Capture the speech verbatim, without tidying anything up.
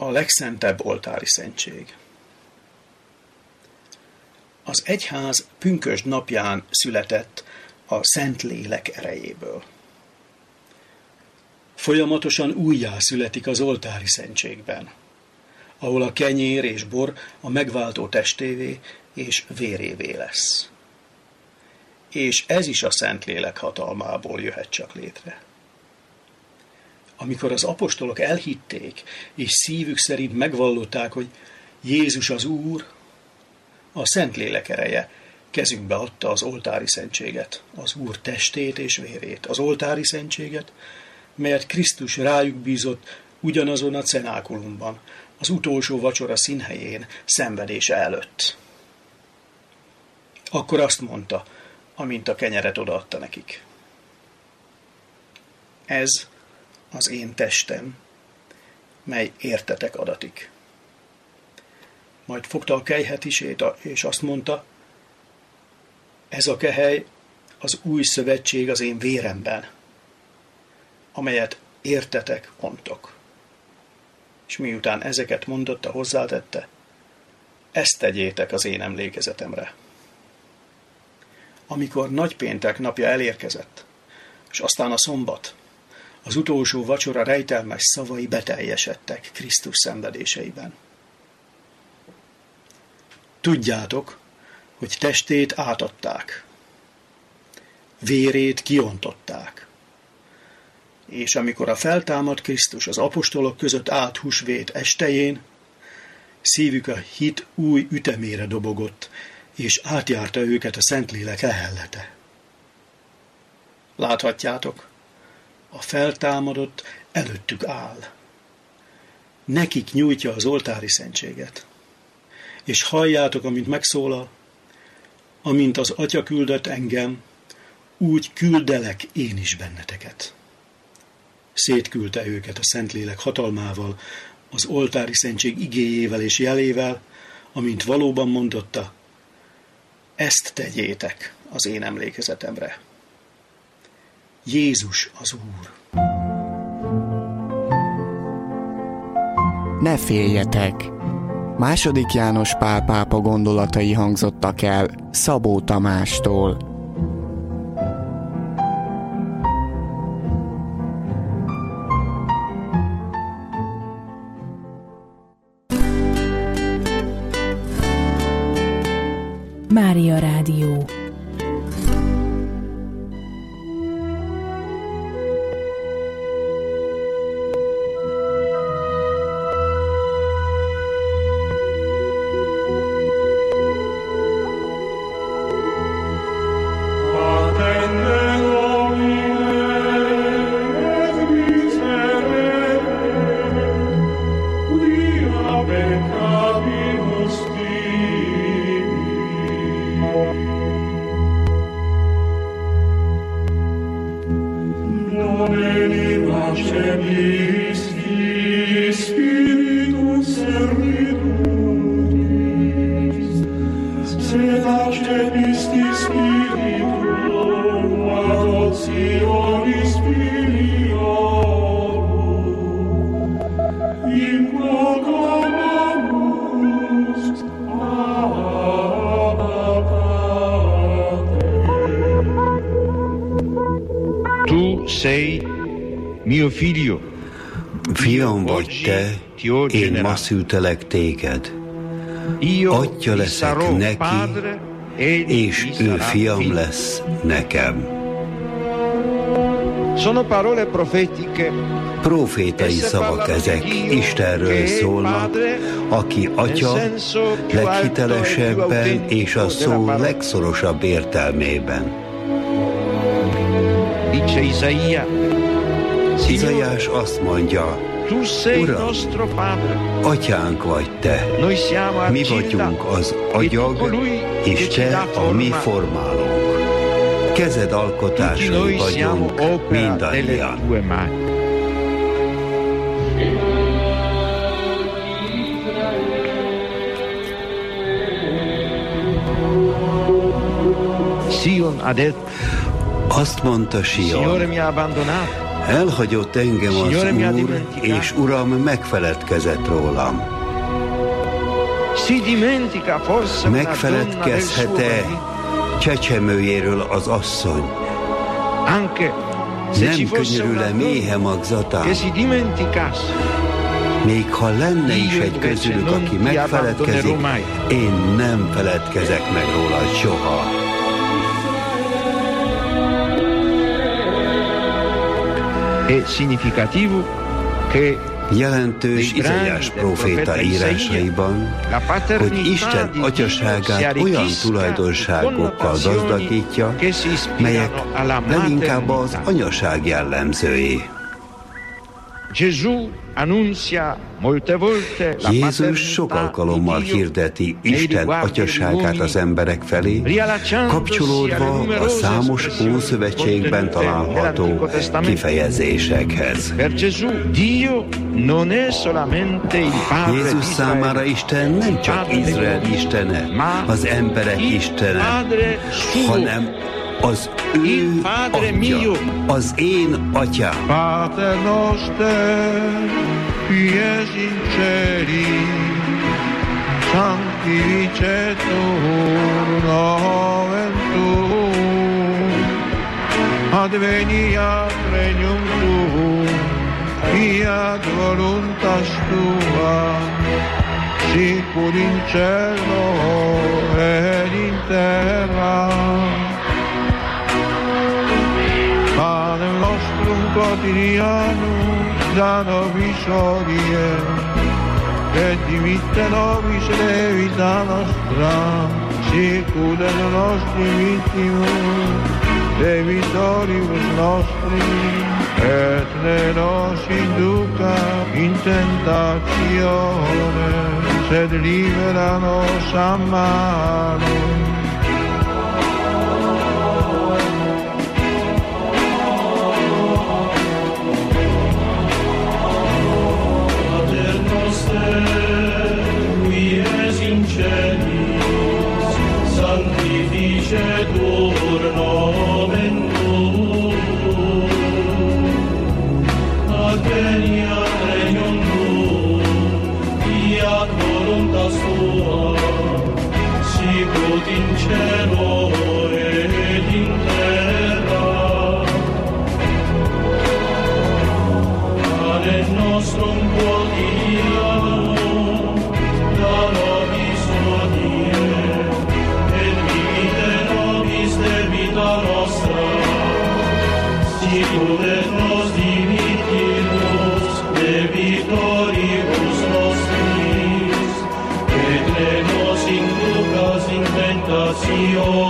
A legszentebb oltári szentség. Az egyház pünkösd napján született a Szentlélek erejéből. Folyamatosan újjá születik az oltári szentségben, ahol a kenyér és bor a megváltó testévé és vérévé lesz. És ez is a Szentlélek hatalmából jöhet csak létre. Amikor az apostolok elhitték, és szívük szerint megvallották, hogy Jézus az Úr, a Szentlélek ereje kezünkbe adta az oltári szentséget, az Úr testét és vérét, az oltári szentséget, melyet Krisztus rájuk bízott ugyanazon a cenákulumban, az utolsó vacsora színhelyén, szenvedése előtt. Akkor azt mondta, amint a kenyeret odaadta nekik: ez az én testem, mely értetek adatik. Majd fogta a kelyhet is, és azt mondta: ez a kehely az új szövetség az én véremben, amelyet értetek ontok. És miután ezeket mondotta, hozzátette: ezt tegyétek az én emlékezetemre. Amikor nagypéntek napja elérkezett, és aztán a szombat, az utolsó vacsora rejtelmes szavai beteljesedtek Krisztus szenvedéseiben. Tudjátok, hogy testét átadták, vérét kiontották, és amikor a feltámadt Krisztus az apostolok között állt húsvét estején, szívük a hit új ütemére dobogott, és átjárta őket a Szentlélek lehellete. Láthatjátok, a feltámadott előttük áll. Nekik nyújtja az oltári szentséget. És halljátok, amint megszólal: amint az Atya küldött engem, úgy küldelek én is benneteket. Szétküldte őket a Szentlélek hatalmával, az oltári szentség igéjével és jelével, amint valóban mondotta: ezt tegyétek az én emlékezetemre. Jézus az Úr. Ne féljetek! Második János Pál pápa gondolatai hangzottak el Szabó Tamástól. Mária Rádió. Fiam vagy te, én ma szültelek téged. Atya leszek neki, és ő fiam lesz nekem. Profétai szavak ezek, Istenről szólnak, aki Atya leghitelesebben és a szó legszorosabb értelmében. Izaiás azt mondja: Uram, Atyánk vagy te, mi vagyunk az agyag, és te a mi formálónk. Kezed alkotásai vagyunk mindannyian. Azt mondta Sion: Elhagyott engem az Úr, és Uram megfeledkezett rólam. Megfeledkezhet-e csecsemőjéről az asszony? Nem könyörül-e méhe magzatán? Még ha lenne is egy közülük, aki megfeledkezik, én nem feledkezek meg róla soha. Jelentős Izaiás próféta írásaiban, hogy Isten atyaságát olyan tulajdonságokkal gazdagítja, melyek leginkább az anyaság jellemzői. Jézus sok alkalommal hirdeti Isten atyaságát az emberek felé, kapcsolódva a számos Ószövetségben található kifejezésekhez. Jézus számára Isten nem csak Izrael istene, az emberek istene, hanem az ő atya, az én atyám. Pater noster, qui es in celi, sanctificetur nomen tuum, adveniat regnum tuum, fiat voluntas tua, sicur in cielo et in terra. Panem nostrum quotidianum da nobis hodie, et dimitte nobis levita nostra, sicur et nostri vittimus, debitoribus nostri, et ne nos induca in tentatione, sed libera nos a malo. Sanctificetur nomen tuum, adveniat regnum tuum, fiat voluntas tua, sicut in cielo et in terra. Panem nostrum quotidianum da nobis hodie, et dimitte nobis debita nostra, sicur et nos dimittimus debitoribus nostris, et ne nos inducas in tentationem,